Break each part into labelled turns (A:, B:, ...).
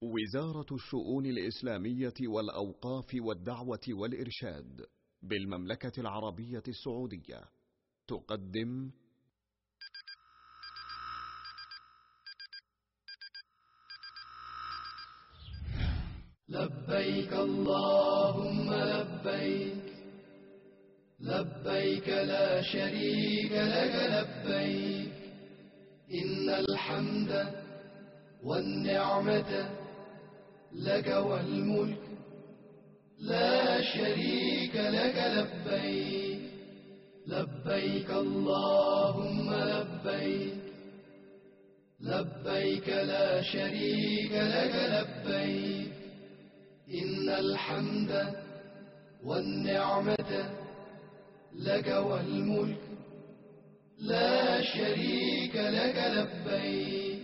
A: وزارة الشؤون الإسلامية والأوقاف والدعوة والإرشاد بالمملكة العربية السعودية تقدم
B: لبيك اللهم لبيك لبيك لا شريك لك لبيك إن الحمد والنعمة لك والملك لا شريك لك لبيك لبيك اللهم لبيك لبيك لا شريك لك لبيك إن الحمد والنعمة لك والملك لا شريك لك لبيك.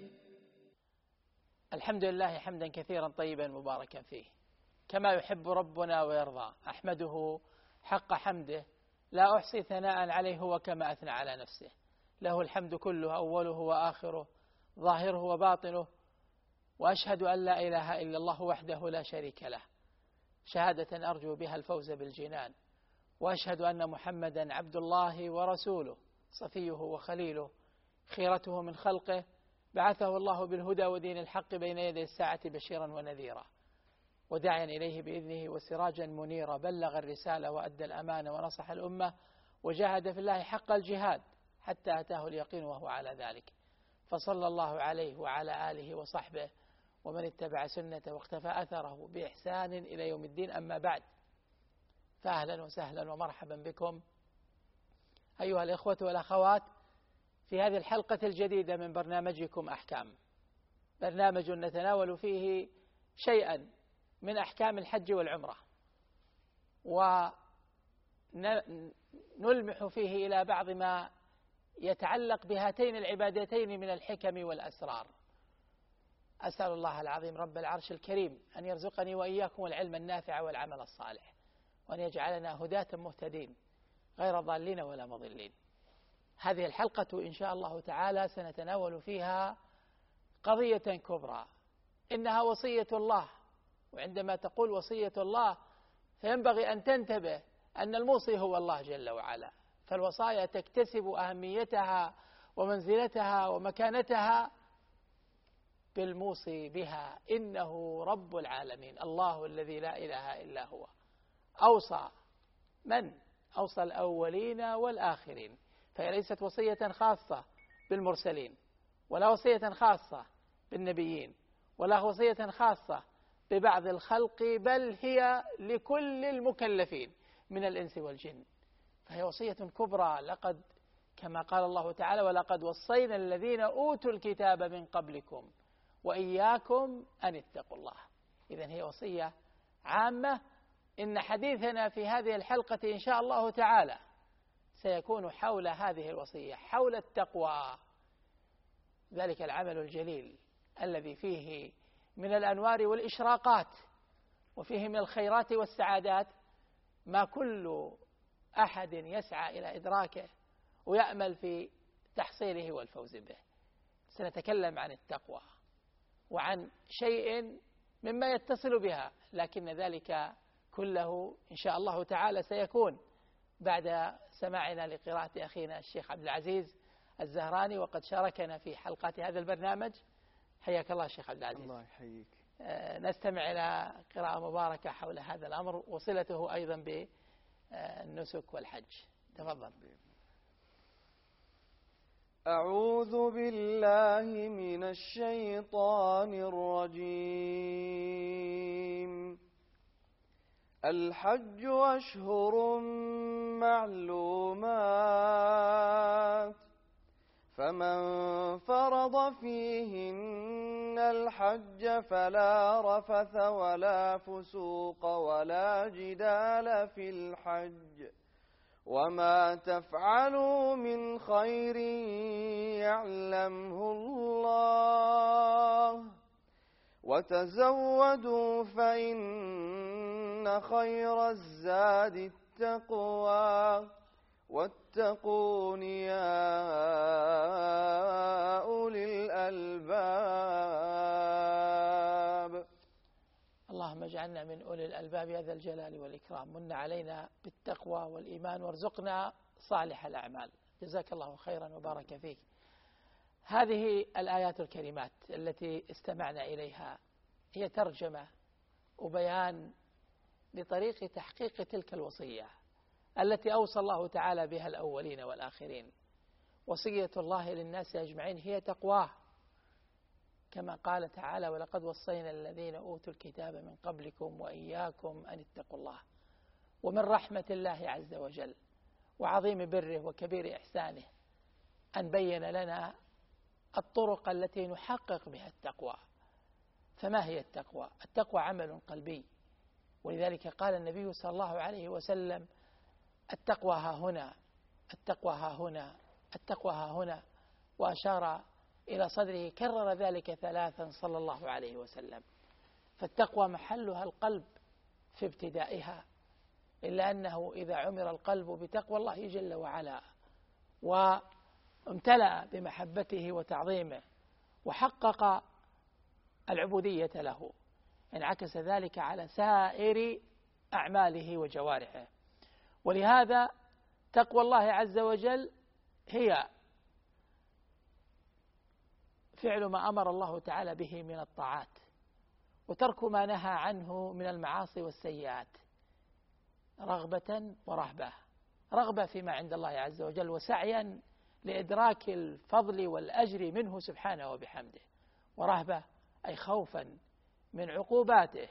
C: الحمد لله حمدا كثيرا طيبا مباركا فيه كما يحب ربنا ويرضى، أحمده حق حمده لا أحصي ثناء عليه هو كما أثنى على نفسه، له الحمد كله أوله وآخره ظاهره وباطنه، وأشهد أن لا إله إلا الله وحده لا شريك له شهادة أرجو بها الفوز بالجنان، وأشهد أن محمدا عبد الله ورسوله صفيه وخليله خيرته من خلقه، بعثه الله بالهدى ودين الحق بين يدي الساعة بشيرا ونذيرا وداعيا إليه بإذنه وسراجا منيرا، بلغ الرسالة وأدى الأمانة ونصح الأمة وجاهد في الله حق الجهاد حتى أتاه اليقين وهو على ذلك، فصلى الله عليه وعلى آله وصحبه ومن اتبع سنته واقتفى أثره بإحسان إلى يوم الدين. أما بعد، فأهلا وسهلا ومرحبا بكم أيها الإخوة والأخوات في هذه الحلقة الجديدة من برنامجكم أحكام، برنامج نتناول فيه شيئا من أحكام الحج والعمرة، ونلمح فيه إلى بعض ما يتعلق بهاتين العبادتين من الحكم والأسرار. أسأل الله العظيم رب العرش الكريم أن يرزقني وإياكم العلم النافع والعمل الصالح، وأن يجعلنا هداة مهتدين غير ضالين ولا مضلين. هذه الحلقة إن شاء الله تعالى سنتناول فيها قضية كبرى، إنها وصية الله، وعندما تقول وصية الله فينبغي أن تنتبه أن الموصي هو الله جل وعلا، فالوصايا تكتسب أهميتها ومنزلتها ومكانتها بالموصي بها، إنه رب العالمين الله الذي لا إله إلا هو. أوصى من؟ أوصى الأولين والآخرين، فهي ليست وصية خاصة بالمرسلين، ولا وصية خاصة بالنبيين، ولا وصية خاصة ببعض الخلق، بل هي لكل المكلفين من الإنس والجن، فهي وصية كبرى. لقد كما قال الله تعالى: ولقد وصينا الذين أوتوا الكتاب من قبلكم وإياكم أن اتقوا الله. إذن هي وصية عامة. إن حديثنا في هذه الحلقة إن شاء الله تعالى سيكون حول هذه الوصية، حول التقوى، ذلك العمل الجليل الذي فيه من الأنوار والإشراقات وفيه من الخيرات والسعادات ما كل أحد يسعى إلى إدراكه ويأمل في تحصيله والفوز به. سنتكلم عن التقوى وعن شيء مما يتصل بها، لكن ذلك كله إن شاء الله تعالى سيكون بعد سماعنا لقراءة أخينا الشيخ عبد العزيز الزهراني، وقد شاركنا في حلقات هذا البرنامج. حياك الله شيخ عبد العزيز.
D: الله يحييك.
C: نستمع إلى قراءة مباركة حول هذا الأمر وصلته أيضا بالنسك والحج. تفضل.
D: أعوذ بالله من الشيطان الرجيم. الحج أشهر معلومات، فمن فرض فيهن الحج فلا رفث ولا فسوق ولا جدال في الحج، وما تفعلوا من خير يعلمه الله، وتزودوا فإن خير الزاد التقوى، واتقون يا أولي الألباب.
C: اللهم اجعلنا من أولي الألباب يا ذا الجلال والإكرام. من علينا بالتقوى والإيمان وارزقنا صالح الأعمال. جزاك الله خيرا وبارك فيك. هذه الآيات الكريمات التي استمعنا إليها هي ترجمة وبيان لطريق تحقيق تلك الوصية التي أوصى الله تعالى بها الأولين والآخرين. وصية الله للناس أجمعين هي تقواه، كما قال تعالى: ولقد وصينا الذين أوتوا الكتاب من قبلكم وإياكم أن اتقوا الله. ومن رحمة الله عز وجل وعظيم بره وكبير إحسانه أن بين لنا الطرق التي نحقق بها التقوى. فما هي التقوى؟ التقوى عمل قلبي، ولذلك قال النبي صلى الله عليه وسلم: التقوى ها هنا، التقوى ها هنا، التقوى ها هنا، وأشار إلى صدره، كرر ذلك 3 صلى الله عليه وسلم. فالتقوى محلها القلب في ابتدائها، إلا أنه إذا عمر القلب بتقوى الله جل وعلا وامتلأ بمحبته وتعظيمه وحقق العبودية له، انعكس ذلك على سائر أعماله وجوارحه. ولهذا تقوى الله عز وجل هي فعل ما أمر الله تعالى به من الطاعات، وترك ما نهى عنه من المعاصي والسيئات، رغبة ورهبة، رغبة فيما عند الله عز وجل وسعيا لإدراك الفضل والأجر منه سبحانه وبحمده، ورهبة أي خوفا من عقوباته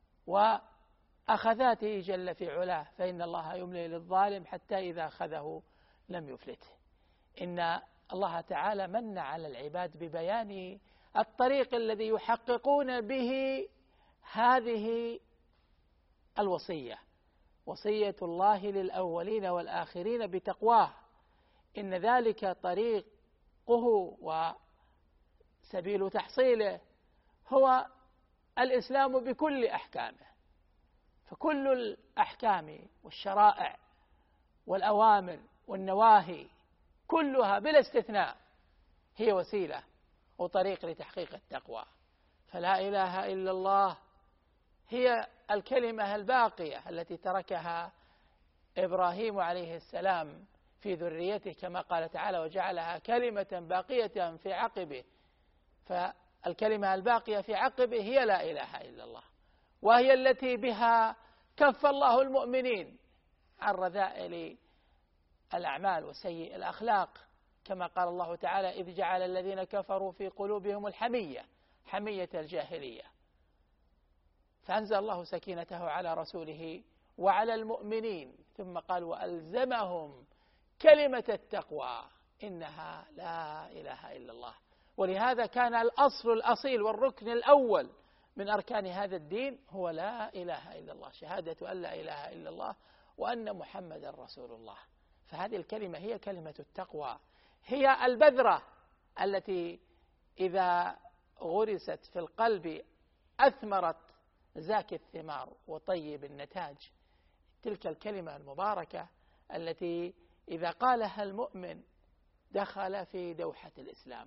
C: وأخذاته جل في علاه، فإن الله يملي للظالم حتى إذا أخذه لم يفلته. إن الله تعالى من على العباد ببيان الطريق الذي يحققون به هذه الوصية، وصية الله للأولين والآخرين بتقواه. إن ذلك طريقه وسبيل تحصيله هو الإسلام بكل أحكامه. فكل الأحكام والشرائع والأوامر والنواهي كلها بلا استثناء هي وسيلة وطريق لتحقيق التقوى. فلا إله إلا الله هي الكلمة الباقية التي تركها إبراهيم عليه السلام في ذريته، كما قال تعالى: وجعلها كلمة باقية في عقبه. فالكلمة الباقية في عقبه هي لا إله إلا الله، وهي التي بها كف الله المؤمنين عن رذائل الأعمال وسيء الأخلاق، كما قال الله تعالى: إذ جعل الذين كفروا في قلوبهم الحمية، حمية الجاهلية، فأنزل الله سكينته على رسوله وعلى المؤمنين، ثم قال: وألزمهم كلمة التقوى إنها لا إله إلا الله. ولهذا كان الأصل الأصيل والركن الأول من أركان هذا الدين هو لا إله إلا الله، شهادة أن لا إله إلا الله وأن محمد رسول الله. فهذه الكلمة هي كلمة التقوى، هي البذرة التي إذا غرست في القلب أثمرت زاكي الثمار وطيب النتاج. تلك الكلمة المباركة التي إذا قالها المؤمن دخل في دوحة الإسلام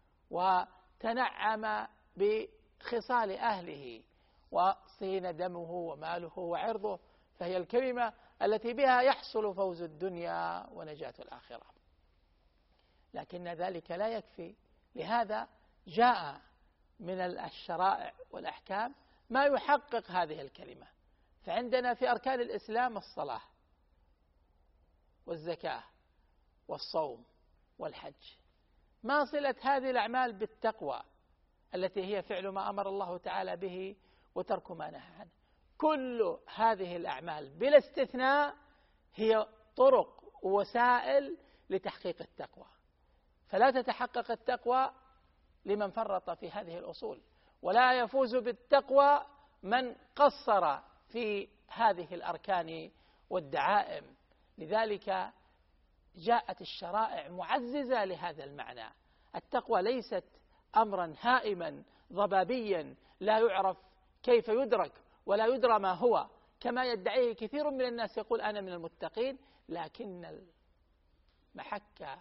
C: وتنعم بخصال أهله وصين دمه وماله وعرضه، فهي الكلمة التي بها يحصل فوز الدنيا ونجاة الآخرة. لكن ذلك لا يكفي، لهذا جاء من الشرائع والأحكام ما يحقق هذه الكلمة. فعندنا في أركان الإسلام الصلاة والزكاة والصوم والحج. ما صلة هذه الأعمال بالتقوى التي هي فعل ما أمر الله تعالى به وترك ما نهى عنه؟ كل هذه الأعمال بلا استثناء هي طرق ووسائل لتحقيق التقوى. فلا تتحقق التقوى لمن فرط في هذه الأصول، ولا يفوز بالتقوى من قصر في هذه الأركان والدعائم. لذلك جاءت الشرائع معززة لهذا المعنى. التقوى ليست أمرا هائما ضبابيا لا يعرف كيف يدرك ولا يدرى ما هو، كما يدعيه كثير من الناس، يقول أنا من المتقين، لكن المحك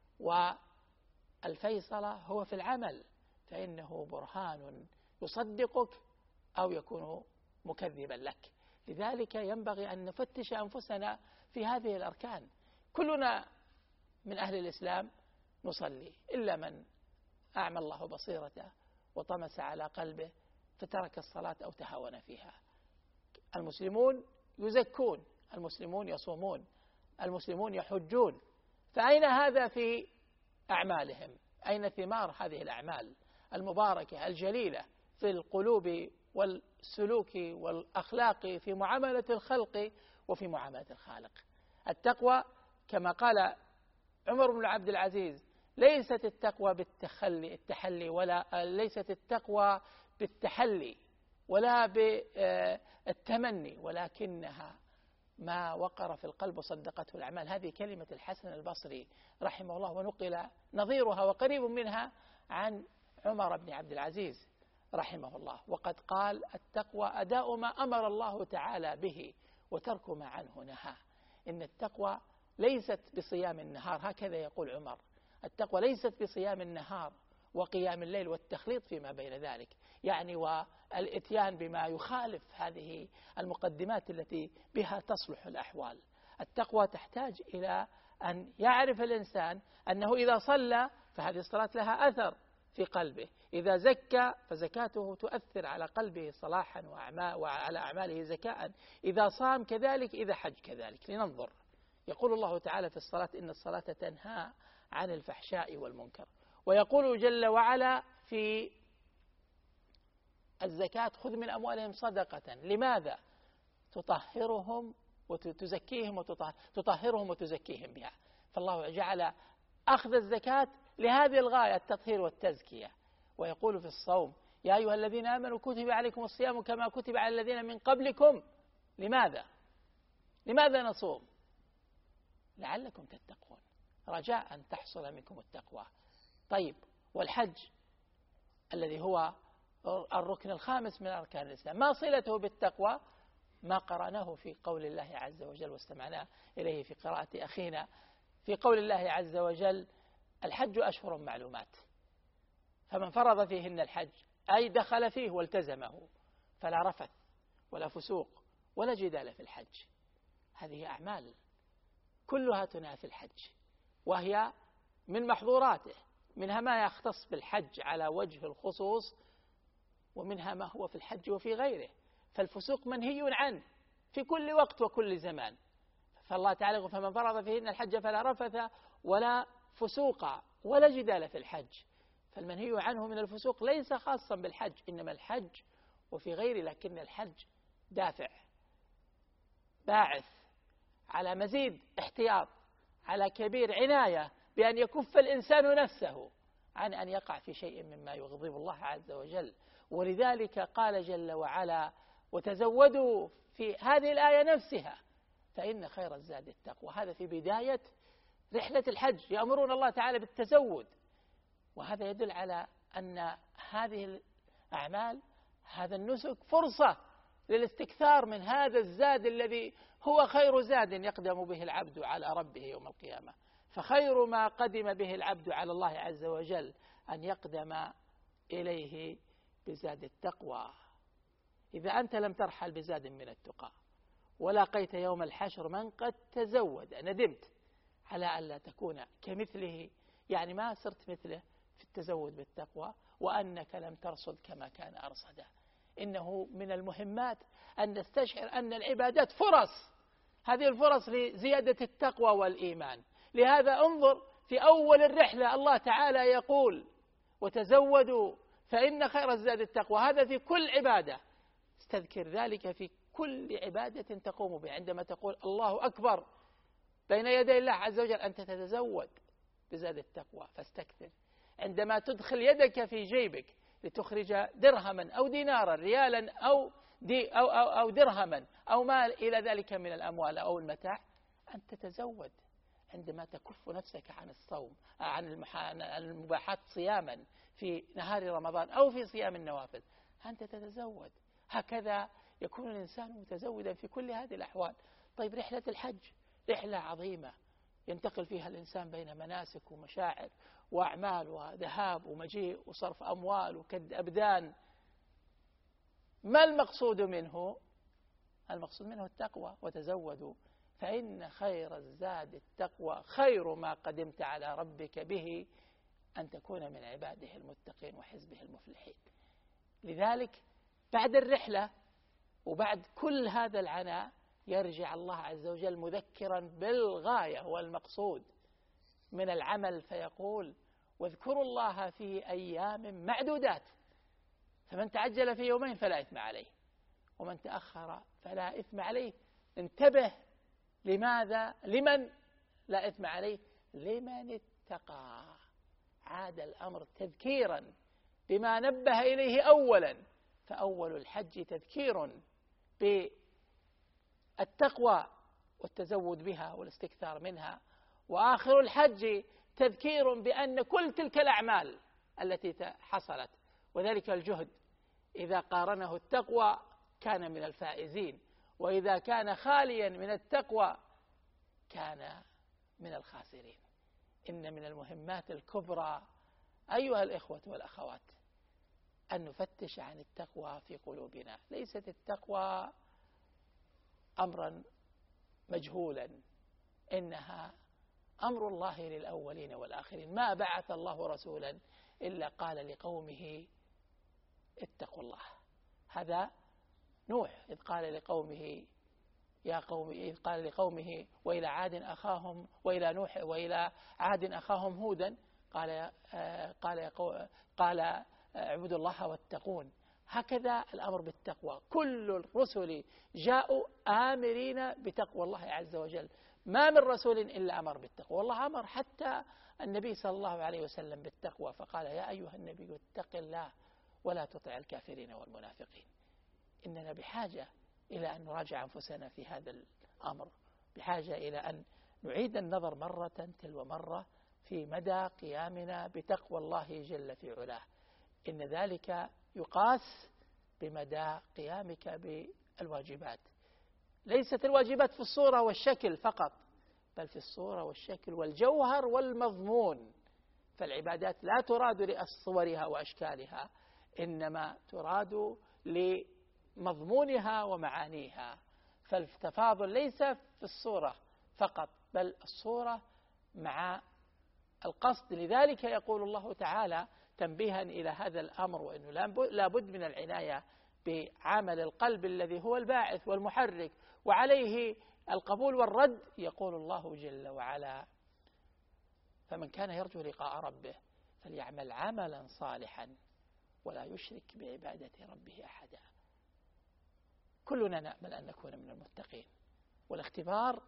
C: والفيصل هو في العمل، فإنه برهان يصدقك أو يكون مكذبا لك. لذلك ينبغي أن نفتش أنفسنا في هذه الأركان. كلنا من أهل الإسلام نصلي، إلا من أعمى الله بصيرته وطمس على قلبه فترك الصلاة أو تهاون فيها. المسلمون يزكون، المسلمون يصومون، المسلمون يحجون، فأين هذا في أعمالهم؟ أين ثمار هذه الأعمال المباركة الجليلة في القلوب والسلوك والأخلاق، في معاملة الخلق وفي معاملة الخالق؟ التقوى كما قال عمر بن عبد العزيز ليست التقوى التحلي، ولا ليست التقوى بالتحلي ولا بالتمني، ولكنها ما وقر في القلب وصدقته الأعمال. هذه كلمة الحسن البصري رحمه الله، ونقل نظيرها وقريب منها عن عمر بن عبد العزيز رحمه الله. وقد قال التقوى أداء ما أمر الله تعالى به وترك ما عنه نهى. إن التقوى ليست بصيام النهار، هكذا يقول عمر، التقوى ليست بصيام النهار وقيام الليل والتخليط فيما بين ذلك، يعني والإتيان بما يخالف هذه المقدمات التي بها تصلح الأحوال. التقوى تحتاج إلى أن يعرف الإنسان أنه إذا صلى فهذه الصلاة لها أثر في قلبه، إذا زكى فزكاته تؤثر على قلبه صلاحا وعلى أعماله زكاء، إذا صام كذلك، إذا حج كذلك. لننظر، يقول الله تعالى في الصلاة إن الصلاة تنهى عن الفحشاء والمنكر، ويقول جل وعلا في الزكاة خذ من أموالهم صدقة. لماذا؟ تطهرهم وتزكيهم تطهرهم وتزكيهم بها. فالله جعل أخذ الزكاة لهذه الغاية، التطهير والتزكية. ويقول في الصوم يا أيها الذين آمنوا كتب عليكم الصيام كما كتب على الذين من قبلكم. لماذا نصوم؟ لعلكم تتقون، رجاء أن تحصل منكم التقوى. طيب، والحج الذي هو الركن الخامس من أركان الإسلام، ما صلته بالتقوى؟ ما قرأناه في قول الله عز وجل واستمعنا إليه في قراءة أخينا في قول الله عز وجل الحج أشهر معلومات، فمن فرض فيهن الحج أي دخل فيه والتزمه فلا رفث ولا فسوق ولا جدال في الحج. هذه أعمال كلها تنافي الحج، وهي من محظوراته، منها ما يختص بالحج على وجه الخصوص، ومنها ما هو في الحج وفي غيره. فالفسوق منهي عنه في كل وقت وكل زمان. فالله تعالى يقول فمن فرض فيهن الحج فلا رفث ولا فسوق ولا جدال في الحج. فالمنهي عنه من الفسوق ليس خاصا بالحج، إنما الحج وفي غيره، لكن الحج دافع باعث على مزيد احتياط، على كبير عناية بأن يكف الإنسان نفسه عن أن يقع في شيء مما يغضب الله عز وجل. ولذلك قال جل وعلا وتزودوا في هذه الآية نفسها فإن خير الزاد التقوى. هذا في بداية رحلة الحج يأمرون الله تعالى بالتزود، وهذا يدل على أن هذه الأعمال هذا النسك فرصة للاستكثار من هذا الزاد الذي هو خير زاد يقدم به العبد على ربه يوم القيامة. فخير ما قدم به العبد على الله عز وجل أن يقدم إليه بزاد التقوى. إذا أنت لم ترحل بزاد من التقى ولاقيت يوم الحشر من قد تزود ندمت على ألا تكون كمثله، يعني ما صرت مثله في التزود بالتقوى، وأنك لم ترصد كما كان أرصدا. إنه من المهمات أن نستشعر أن العبادات فرص، هذه الفرص لزيادة التقوى والإيمان. لهذا انظر في أول الرحلة الله تعالى يقول وتزودوا فإن خير الزاد التقوى. هذا في كل عبادة، استذكر ذلك في كل عبادة تقوم بها. عندما تقول الله أكبر بين يدي الله عز وجل أنت تتزود بزاد التقوى فاستكثر. عندما تدخل يدك في جيبك لتخرج درهما أو دينارا، ريالا أو درهما أو ما إلى ذلك من الأموال أو المتاع، أن تتزود. عندما تكف نفسك عن الصوم عن المباحات صياما في نهار رمضان أو في صيام النوافل أنت تتزود. هكذا يكون الإنسان متزودا في كل هذه الأحوال. طيب، رحلة الحج رحلة عظيمة ينتقل فيها الإنسان بين مناسك ومشاعر وأعمال وذهاب ومجيء وصرف أموال وكد أبدان. ما المقصود منه؟ المقصود منه التقوى. وتزودوا فإن خير الزاد التقوى، خير ما قدمت على ربك به أن تكون من عباده المتقين وحزبه المفلحين. لذلك بعد الرحلة وبعد كل هذا العناء يرجع الله عز وجل مذكرا بالغاية والمقصود من العمل، فيقول: واذكروا الله في أيام معدودات، فمن تعجل في يومين فلا إثم عليه ومن تأخر فلا إثم عليه. انتبه، لماذا؟ لمن لا إثم عليه؟ لمن اتقى. عاد الأمر تذكيرا بما نبه إليه أولا، فأول الحج تذكير بالتقوى والتزود بها والاستكثار منها، وآخر الحج تذكير بأن كل تلك الأعمال التي حصلت وذلك الجهد إذا قارنه التقوى كان من الفائزين، وإذا كان خاليا من التقوى كان من الخاسرين. إن من المهمات الكبرى أيها الإخوة والأخوات أن نفتش عن التقوى في قلوبنا. ليست التقوى أمرا مجهولا، إنها أمر الله للأولين والآخرين. ما بعث الله رسولا إلا قال لقومه اتقوا الله. هذا نوح إذ قال لقومه يا قوم، إذ قال لقومه وإلى عاد أخاهم، وإلى نوح وإلى عاد أخاهم هودا قال اعبدوا الله واتقون. هكذا الأمر بالتقوى. كل الرسل جاءوا آمرين بتقوى الله عز وجل، ما من رسول إلا أمر بالتقوى. والله أمر حتى النبي صلى الله عليه وسلم بالتقوى، فقال: يا أيها النبي اتق الله ولا تطع الكافرين والمنافقين. إننا بحاجة إلى أن نراجع أنفسنا في هذا الأمر، بحاجة إلى أن نعيد النظر مرة تلو مرة في مدى قيامنا بتقوى الله جل في علاه. إن ذلك يقاس بمدى قيامك بالواجبات. ليست الواجبات في الصورة والشكل فقط، بل في الصورة والشكل والجوهر والمضمون. فالعبادات لا تراد لصورها وأشكالها، إنما تراد لمضمونها ومعانيها. فالتفاضل ليس في الصورة فقط، بل الصورة مع القصد. لذلك يقول الله تعالى تنبيها إلى هذا الأمر، وأنه لا بد من العناية بعمل القلب الذي هو الباعث والمحرك وعليه القبول والرد. يقول الله جل وعلا: فمن كان يرجو لقاء ربه فليعمل عملا صالحا ولا يشرك بعبادة ربه أحدا. كلنا نأمل أن نكون من المتقين، والاختبار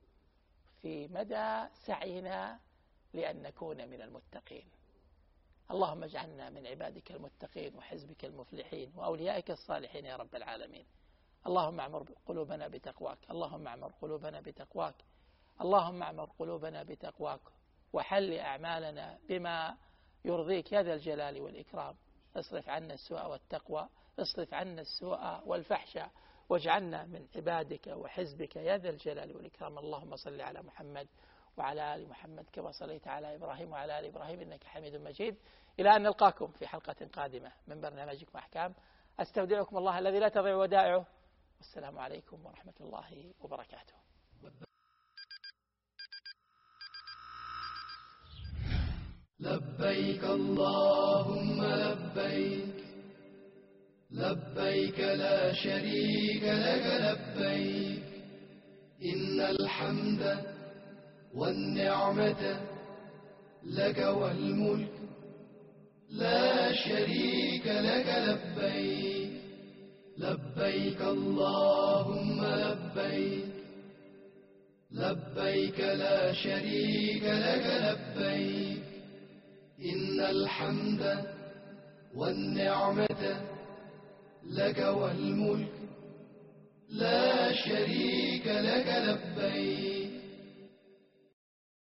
C: في مدى سعينا لأن نكون من المتقين. اللهم اجعلنا من عبادك المتقين وحزبك المفلحين وأوليائك الصالحين يا رب العالمين. اللهم اعمر قلوبنا بتقواك، اللهم اعمر قلوبنا بتقواك، اللهم اعمر قلوبنا بتقواك، وحل أعمالنا بما يرضيك يا ذا الجلال والإكرام. اصرف عنا السوء والتقوى، اصرف عنا السوء والفحشاء، واجعلنا من عبادك وحزبك يا ذا الجلال والإكرام. اللهم صل على محمد وعلى آل محمد كما صليت على إبراهيم وعلى آل إبراهيم إنك حميد مجيد. إلى أن نلقاكم في حلقة قادمة من برنامجكم أحكام. أستودعكم الله الذي لا تضيع ودائعه، والسلام عليكم ورحمة الله وبركاته.
B: لبيك اللهم لبيك، لبيك لا شريك لك لبيك، إن الحمد والنعمة لك والملك لا شريك لك لبيك. لبيك اللهم لبيك، لبيك لا شريك لك لبيك، إن الحمد والنعمة لك والملك لا شريك لك لبيك.